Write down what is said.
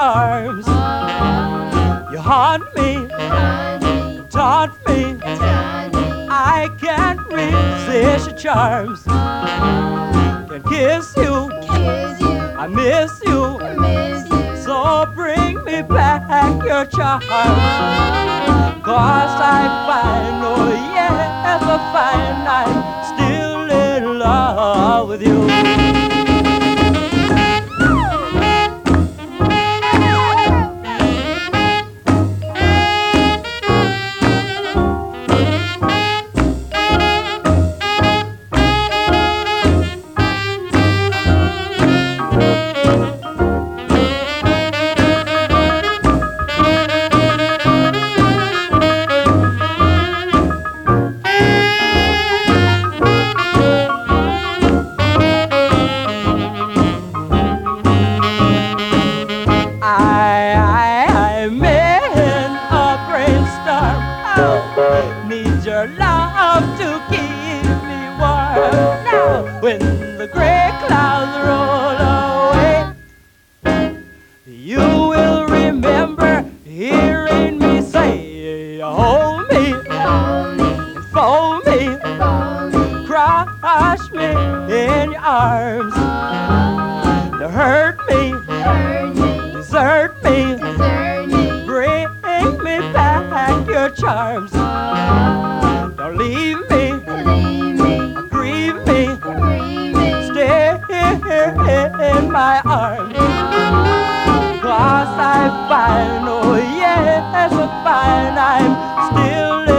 arms. You haunt me, taunt me, I can't resist your charms. Can kiss you, I miss you, so bring me back your charms. 'Cause I find, oh yes, I find I'm still in love with you. I'm in a brainstorm. Oh, need your love to keep me warm. Now, when the gray clouds roll away, you will remember hearing me say, hold me, fold me, crush me in your arms. To hurt me, desert me, bring me back your charms. Don't leave me, grieve me, stay in my arms. 'Cause I find, oh yes, I find I'm still